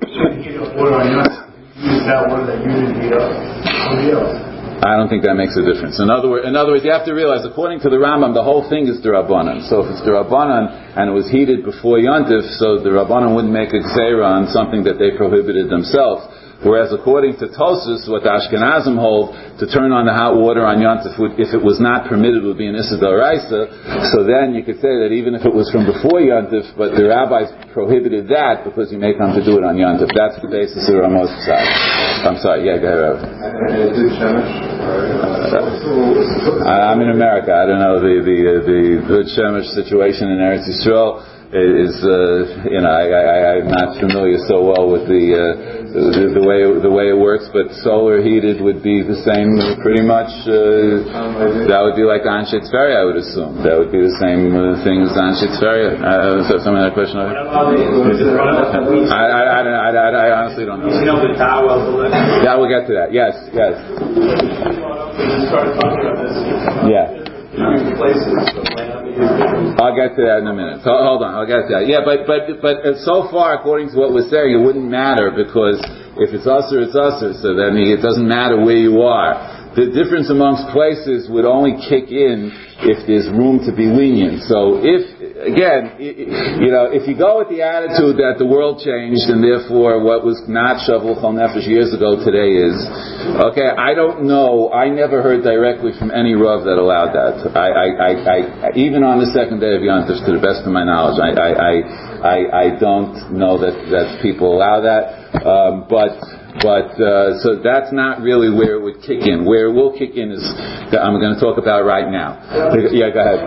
I don't think that makes a difference. In other words, in other words, you have to realize, according to the Rambam, the whole thing is d'Rabbanan. So if it's d'Rabbanan and it was heated before Yom Tov, so the Rabbanan wouldn't make a gzeira on something that they prohibited themselves. Whereas according to Tosfos, what the Ashkenazim hold, to turn on the hot water on Yom Tov, if it was not permitted, would be an Issa d'Oraisa. So then you could say that even if it was from before Yom Tov, but the rabbis prohibited that because you may come to do it on Yom Tov. That's the basis of Ramos Psak. I'm sorry, yeah, go ahead. Uh, I'm in America. I don't know the the uh, the good Shemesh situation in Eretz Yisrael is uh, you know I, I I'm not familiar so well with the, uh, the the way the way it works, but solar heated would be the same pretty much. Uh, that would be like Anshe Tveria, I would assume. That would be the same uh, thing as Anshe Tveria. Uh, so something that question. I I, I, I, I I honestly don't know. Yeah, we'll get to that. Yes, yes. Yeah. I'll get to that in a minute. So, hold on, I'll get to that. Yeah, but but but so far, according to what we're saying, it wouldn't matter, because if it's usher, it's usher. So then it doesn't matter where you are. The difference amongst places would only kick in if there's room to be lenient. So if, again, you know, if you go with the attitude that the world changed and therefore what was not shavul chol nefesh years ago today is, okay, I don't know, I never heard directly from any Rav that allowed that. I, I, I, I even on the second day of Yom Tov, to the best of my knowledge, I, I, I, I, I don't know that, that people allow that. Um, but But uh, so that's not really where it would kick in. Where it will kick in is I'm going to talk about right now. Yeah, go ahead.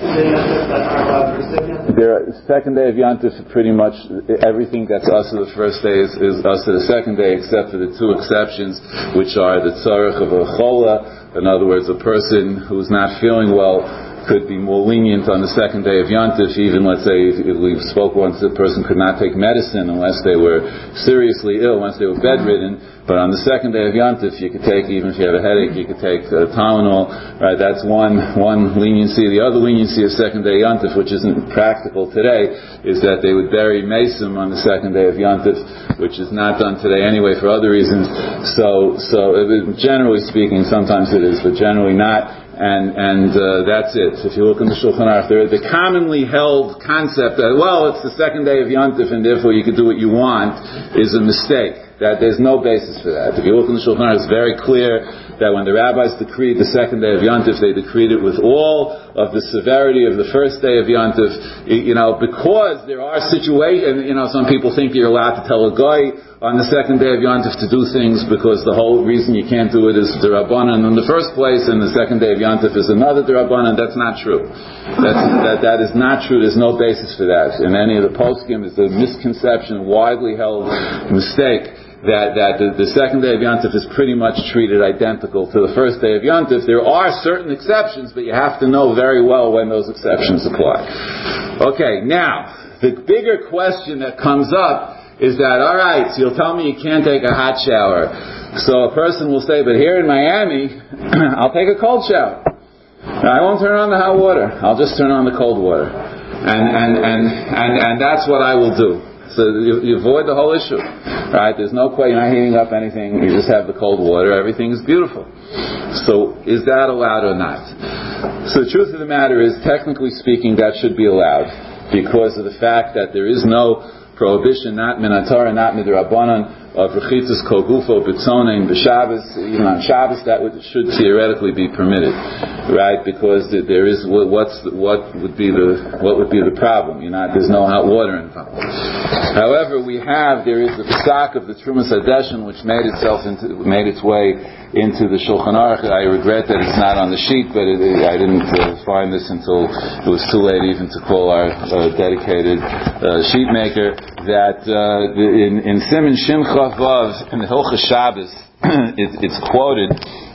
The second day of Yontif, pretty much everything that's us of the first day is, is us of the second day, except for the two exceptions, which are the tzarech of a chola. In other words, a person who's not feeling well could be more lenient on the second day of Yontif. Even, let's say, if, if we spoke once, the person could not take medicine unless they were seriously ill, unless they were bedridden. But on the second day of Yontif, you could take, even if you have a headache, you could take uh, Tylenol. Right? That's one one leniency. The other leniency of second day Yontif, which isn't practical today, is that they would bury Mesim on the second day of Yontif, which is not done today anyway for other reasons. So, so uh, generally speaking, sometimes it is, but generally not. And and uh, that's it. If you look in the Shulchan Aruch, the commonly held concept that, well, it's the second day of Yontif and therefore you can do what you want, is a mistake. That there's no basis for that. If you look in the Shulchan Aruch, it's very clear that when the rabbis decreed the second day of Yontif, they decreed it with all of the severity of the first day of Yontif. You know, because there are situations, you know, some people think you're allowed to tell a guy on the second day of Yontif to do things because the whole reason you can't do it is D'Rabbanan in the first place, and the second day of Yontif is another D'Rabbanan. That's not true. That's, that, that is not true. There's no basis for that. In any of the poskim, it's a misconception, widely held mistake, that, that the, the second day of Yontif is pretty much treated identical to the first day of Yontif. There are certain exceptions, but you have to know very well when those exceptions apply. Okay, now, the bigger question that comes up is that, all right, so you'll tell me you can't take a hot shower. So a person will say, but here in Miami, I'll take a cold shower. I won't turn on the hot water. I'll just turn on the cold water. And, and, and, and, and that's what I will do. So you, you avoid the whole issue. Right? There's no question, you're not heating up anything, you just have the cold water, everything is beautiful. So is that allowed or not? So the truth of the matter is, technically speaking, that should be allowed, because of the fact that there is no prohibition, not min haTorah, not midrabanan, of rechitzas kol gufo b'tzonein b'Shabbos. Even on Shabbos, that would, should theoretically be permitted, right? Because there is what's what would be the what would be the problem? You're not, there's no hot water involved. However, we have there is the psak of the Trumas Hadeshin, which made itself into made its way into the Shulchan Aruch. I regret that it's not on the sheet, but it, I didn't uh, find this until it was too late even to call our uh, dedicated uh, sheet maker. That uh, in, in Siman Shin Chav Vav in the Hilchos Shabbos, it, it's quoted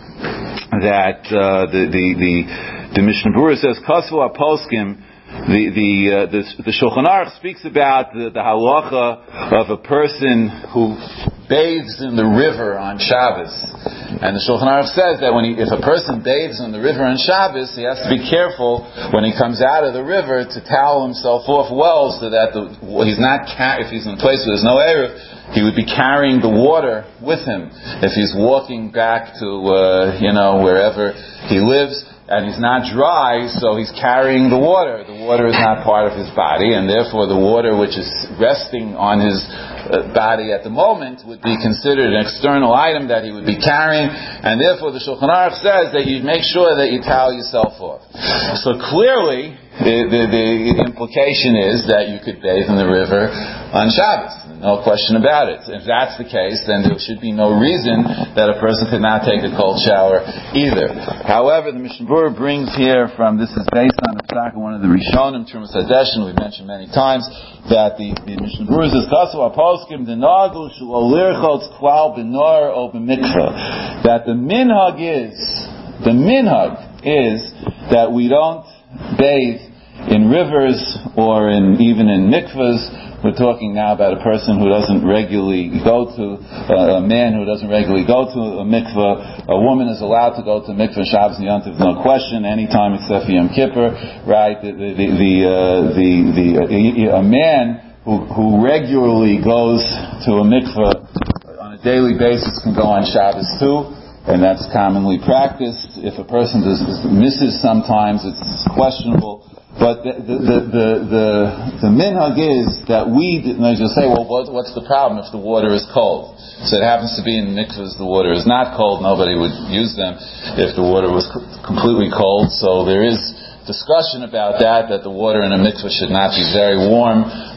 that uh, the the the, the Mishnah Berurah says Kasvu HaPoskim. The the, uh, the the Shulchan Aruch speaks about the, the halacha of a person who bathes in the river on Shabbos, and the Shulchan Aruch says that when he, if a person bathes in the river on Shabbos, he has to be careful when he comes out of the river to towel himself off well, so that the, he's not ca- if he's in a place where there's no eruv, he would be carrying the water with him if he's walking back to uh, you know wherever he lives. And he's not dry, so he's carrying the water. The water is not part of his body, and therefore the water which is resting on his uh, body at the moment would be considered an external item that he would be carrying, and therefore the Shulchan Aruch says that you make sure that you towel yourself off. So clearly, the, the, the implication is that you could bathe in the river on Shabbos. No question about it. If that's the case, then there should be no reason that a person could not take a cold shower either. However, the Mishnah Berurah brings here from, this is based on the psak of one of the Rishonim, Trumas Hadeshin, we've mentioned many times, that the, the Mishnah Berurah says, Kasu HaPoskim denadu shu'ol lirchotz klal benor o b'mikveh. That the minhag is, the minhag is that we don't bathe in rivers or in even in mikvahs. We're talking now about a person who doesn't regularly go to, uh, a man who doesn't regularly go to a mikveh. A woman is allowed to go to a mikveh Shabbos and Yom Tov, no question, anytime except for Yom Kippur, right? The, the, the, the, uh, the, the uh, a man who, who regularly goes to a mikveh on a daily basis can go on Shabbos too. And that's commonly practiced. If a person does, misses sometimes, it's questionable. But the the the the, the, the minhag is that we, and as you'll say, well, what, what's the problem if the water is cold? So it happens to be in mikvahs the water is not cold, nobody would use them if the water was completely cold. So there is discussion about that, that the water in a mikvah should not be very warm.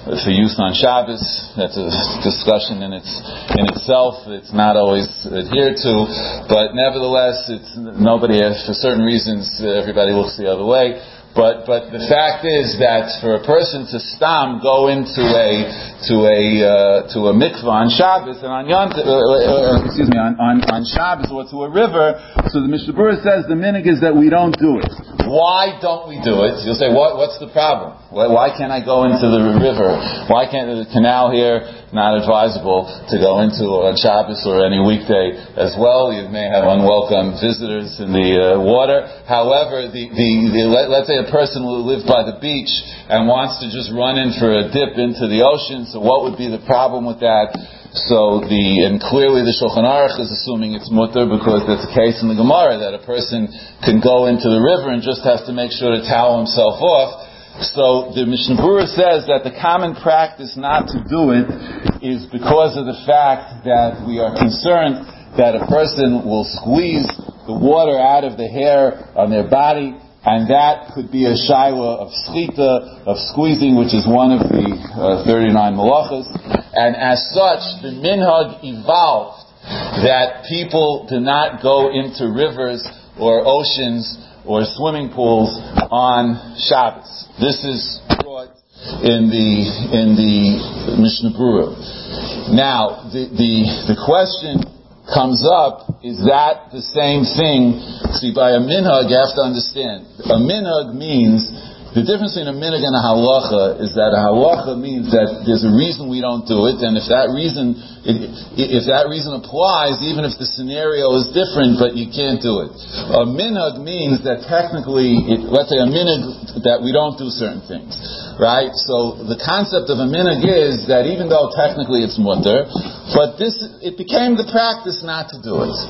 for use on Shabbos. That's a discussion in its in itself. It's not always adhered to, but nevertheless, it's nobody. For certain reasons, everybody looks the other way. But but the fact is that for a person to stam go into a to a uh, to a mikvah on Shabbos and on Yom uh, uh, excuse me on, on on Shabbos or to a river, so the Mishnah Berurah says the minhag is that we don't do it. Why don't we do it? You'll say, what what's the problem? Why, why can't I go into the river? Why can't the canal here? Not advisable to go into on Shabbos or any weekday as well. You may have unwelcome visitors in the uh, water. However, the, the, the let, let's say a person who lives by the beach and wants to just run in for a dip into the ocean. So what would be the problem with that? So the and clearly the Shulchan Aruch is assuming it's mutter because that's the case in the Gemara that a person can go into the river and just has to make sure to towel himself off. So the Mishnah Berurah says that the common practice not to do it is because of the fact that we are concerned that a person will squeeze the water out of the hair on their body, and that could be a shaila of schita, of squeezing, which is one of the uh, thirty-nine malachas. And as such, the minhag evolved that people do not go into rivers or oceans or swimming pools on Shabbos. This is brought in the in the Mishnah Berurah. Now, the, the the question comes up: is that the same thing? See, by a minhag, you have to understand. A minhag means the difference between a minhag and a halacha is that a halacha means that there's a reason we don't do it, and if that reason if that reason applies, even if the scenario is different, but you can't do it. A minhag means that technically, it, let's say a minhag that we don't do certain things, right? So the concept of a minhag is that even though technically it's mutter, but this it became the practice not to do it.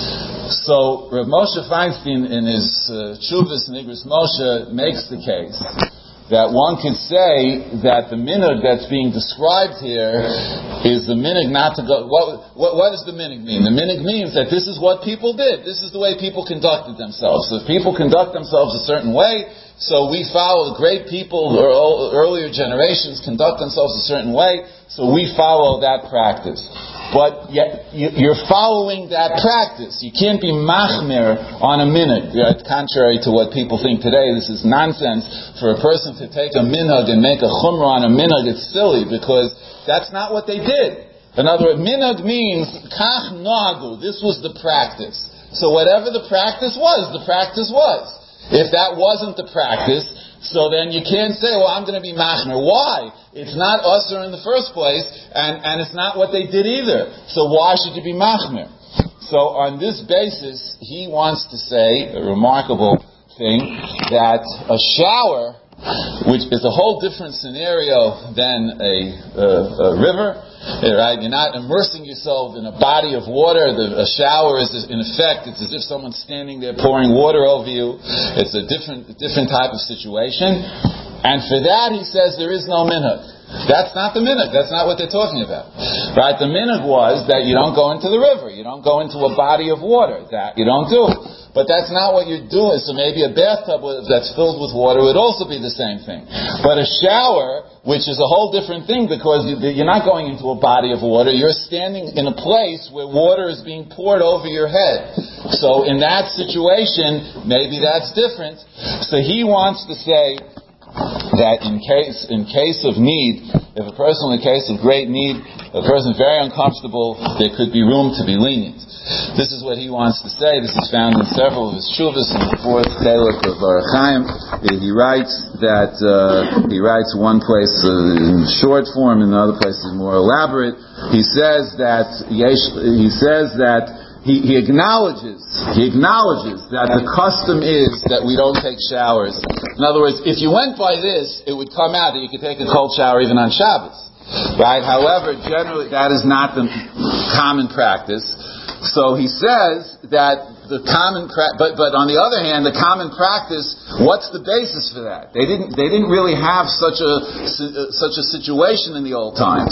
So Rav Moshe Feinstein in his uh, Tshuvas and Igros Moshe makes the case that one could say that the minhag that's being described here is the minhag not to go. What, what, what does the minhag mean? The minhag means that this is what people did. This is the way people conducted themselves. So if people conduct themselves a certain way, so we follow the great people or earlier generations conduct themselves a certain way, so we follow that practice. But yet you're following that practice. You can't be machmir on a minhag. Contrary to what people think today, this is nonsense. For a person to take a minhag and make a chumrah on a minhag, it's silly because that's not what they did. In other words, minhag means kach nagu. This was the practice. So whatever the practice was, the practice was. If that wasn't the practice, so then you can't say, well, I'm going to be machmer. Why? It's not usher in the first place, and, and it's not what they did either. So why should you be machmer? So on this basis, he wants to say a remarkable thing, that a shower, which is a whole different scenario than a, a, a river, right? You're not immersing yourself in a body of water. The, a shower is, in effect, it's as if someone's standing there pouring water over you. It's a different, different type of situation. And for that, he says there is no minhag. That's not the minhag. That's not what they're talking about, right? The minhag was that you don't go into the river. You don't go into a body of water. That you don't do. But that's not what you're doing. So maybe a bathtub that's filled with water would also be the same thing. But a shower, which is a whole different thing because you're not going into a body of water. You're standing in a place where water is being poured over your head. So in that situation, maybe that's different. So he wants to say that in case in case of need, if a person in a case of great need, a person is very uncomfortable, there could be room to be lenient. This is what he wants to say. This is found in several of his shuvas in the fourth Chelek of Orach Chaim. He writes that uh, he writes one place uh, in short form, and another place is more elaborate. He says that yesh, he says that he, he acknowledges he acknowledges that the custom is that we don't take showers. In other words, if you went by this, it would come out that you could take a cold shower even on Shabbos, right? However, generally that is not the common practice. So he says that the common, pra- but but on the other hand, the common practice. What's the basis for that? They didn't they didn't really have such a such a situation in the old times.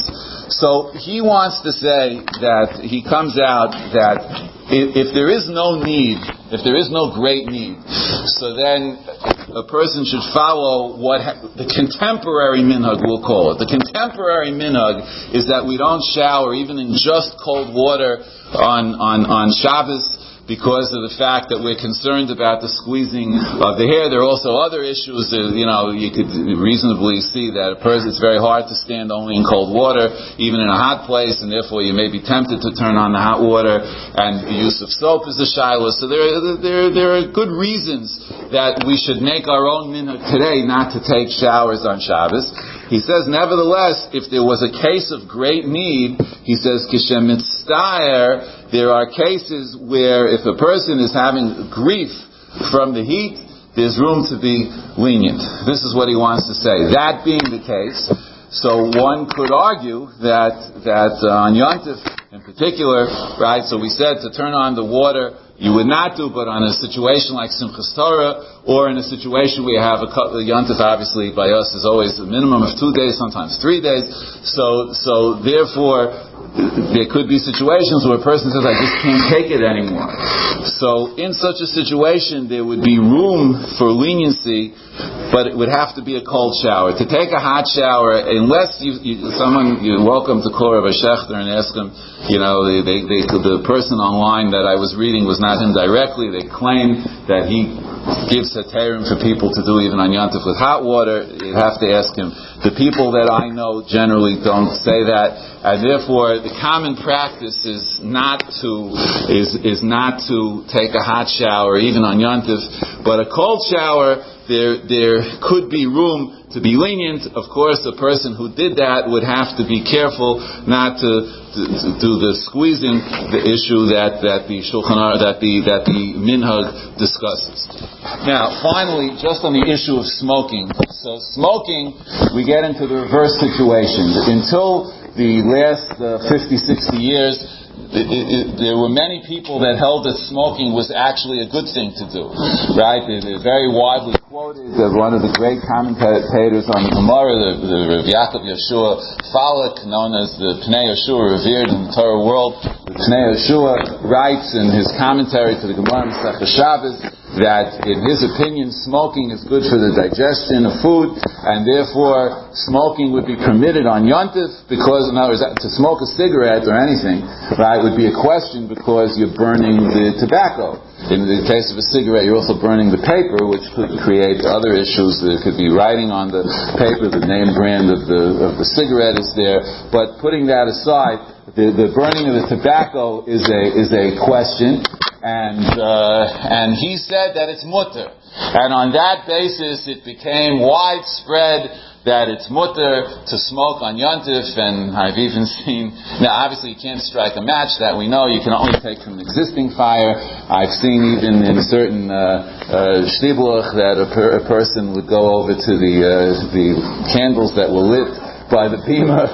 So he wants to say that he comes out that if, if there is no need, if there is no great need, so then a person should follow what ha- the contemporary minhag, we'll call it. The contemporary minhag is that we don't shower even in just cold water on, on, on Shabbos, because of the fact that we're concerned about the squeezing of the hair. There are also other issues. Uh, you know, you could reasonably see that a person, it's very hard to stand only in cold water, even in a hot place, and therefore you may be tempted to turn on the hot water, and the use of soap is a shiloh. So there, there, there are good reasons that we should make our own minhag today not to take showers on Shabbos. He says, nevertheless, if there was a case of great need, he says, Kishem mitztaer, there are cases where if a person is having grief from the heat, there's room to be lenient. This is what he wants to say. That being the case, so one could argue that that uh, on Yom Tov in particular, right, so we said to turn on the water, you would not do, but on a situation like Simchas Torah, or in a situation where you have a Yom Tov, obviously by us is always a minimum of two days, sometimes three days. So, so therefore, there could be situations where a person says, I just can't take it anymore. So in such a situation, there would be room for leniency, but it would have to be a cold shower. To take a hot shower, unless you, you someone, you're welcome to call Rabbi Schechter and ask him, you know, they, they, they, the person online that I was reading was not him directly. They claim that he gives heterim for people to do even on Yom Tov with hot water. You have to ask him. The people that I know generally don't say that, and therefore the common practice is not to is is not to take a hot shower even on Yom Tov, but a cold shower. There there could be room to be lenient. Of course, the person who did that would have to be careful not to, to, to do the squeezing, the issue that, that the Shulchan Aruch, that the that the minhag discusses. Now, finally, just on the issue of smoking. So, smoking, we get into the reverse situation. Until the last uh, fifty, sixty years, It, it, it, there were many people that held that smoking was actually a good thing to do, right? They're, they're very widely quoted. They're one of the great commentators on the Gemara, the, the Rav Yaakov Yeshua Falak, known as the Pnei Yeshua, revered in the Torah world. The Pnei Yeshua writes in his commentary to the Gemara Masechah Shabbos that, in his opinion, smoking is good for the digestion of food, and therefore smoking would be permitted on Yom Tov, because, in other words, to smoke a cigarette or anything, right, would be a question because you're burning the tobacco. In the case of a cigarette, you're also burning the paper, which could create other issues. There could be writing on the paper, the name brand of the of the cigarette is there. But putting that aside, the, the burning of the tobacco is a is a question. And uh, and he said that it's mutter, and on that basis it became widespread that it's mutter to smoke on Yom Tov. And I've even seen, now obviously you can't strike a match, that we know, you can only take from an existing fire. I've seen even in certain uh, uh, shtibluch that a, per, a person would go over to the uh, the candles that were lit by the pima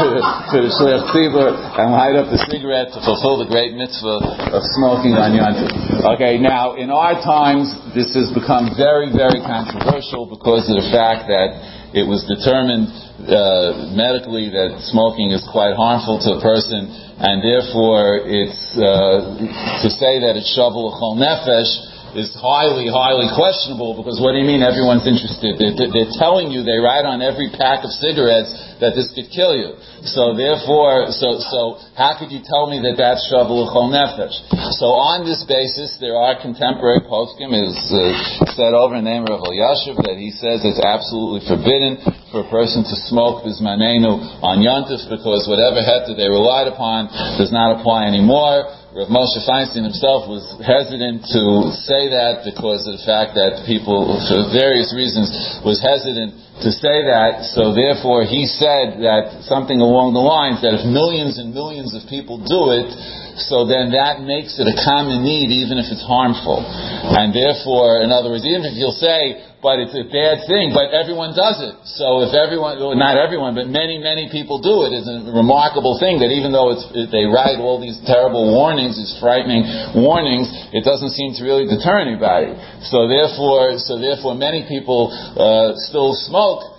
to the shliach tzibur and light up the cigarette to fulfill the great mitzvah of smoking on Yom Tov. Okay, now in our times this has become very, very controversial because of the fact that it was determined uh, medically that smoking is quite harmful to a person, and therefore it's uh, to say that it's shavu l'chol nefesh is highly, highly questionable, because what do you mean everyone's interested? They're, they're telling you, they write on every pack of cigarettes that this could kill you. So therefore, so so how could you tell me that that's shavu l'chol nefesh? So on this basis, there are contemporary poskim, is uh, said over in the name of Rav Elyashiv, that he says it's absolutely forbidden for a person to smoke bismanenu on Yom Tov, because whatever heter they relied upon does not apply anymore. Rav Moshe Feinstein himself was hesitant to say that because of the fact that people, for various reasons, was hesitant to say that. So therefore he said that something along the lines that if millions and millions of people do it, so then that makes it a common need even if it's harmful. And therefore, in other words, even if you'll say, but it's a bad thing, but everyone does it. So if everyone, not everyone, but many, many people do it, it's a remarkable thing that even though it's, they write all these terrible warnings, these frightening warnings, it doesn't seem to really deter anybody. So therefore, so therefore many people uh, still smoke.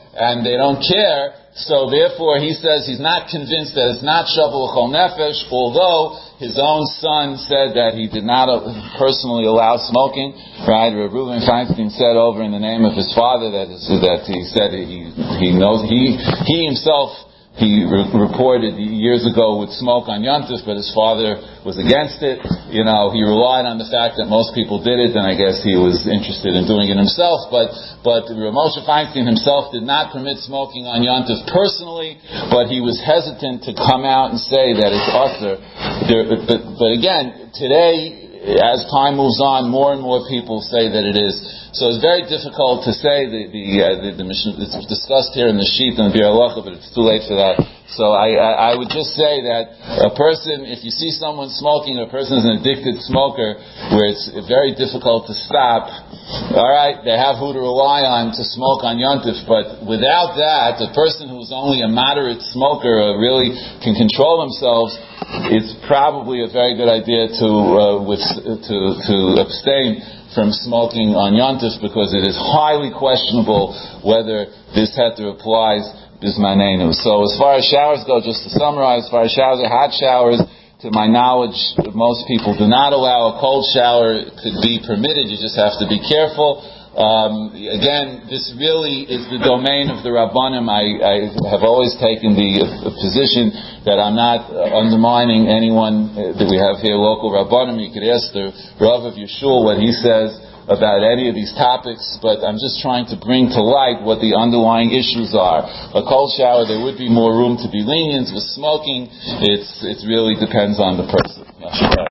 and they don't care. So therefore, he says he's not convinced that it's not shavu l'chol nefesh, although his own son said that he did not personally allow smoking. Right? Reuven Feinstein said over in the name of his father that is, that he said he he knows he he himself. He re- reported years ago would smoke on Yom Tov, but his father was against it. You know, he relied on the fact that most people did it, and I guess he was interested in doing it himself. But but Rav Moshe Feinstein himself did not permit smoking on Yom Tov personally, but he was hesitant to come out and say that it's usher. But, but again, today, as time moves on, more and more people say that it is. So it's very difficult to say. The the, uh, the, the mission, it's discussed here in the sheet and the Bir Halacha, but it's too late for that. So I, I, I would just say that a person, if you see someone smoking, a person is an addicted smoker, where it's very difficult to stop. All right, they have who to rely on to smoke on Yom Tov, but without that, a person who's only a moderate smoker uh, really can control themselves. It's probably a very good idea to uh, with, to to abstain from smoking on Yom Tov, because it is highly questionable whether this heter applies bismanenu. So as far as showers go, just to summarize, as far as showers are hot showers, to my knowledge, most people do not allow a cold shower. It could be permitted, you just have to be careful. Um, again, this really is the domain of the Rabbanim. I, I have always taken the uh, position that I'm not uh, undermining anyone uh, that we have here, local Rabbanim. You could ask the Rav of Yeshua what he says about any of these topics, but I'm just trying to bring to light what the underlying issues are. A cold shower, there would be more room to be lenient. With smoking, it's it really depends on the person.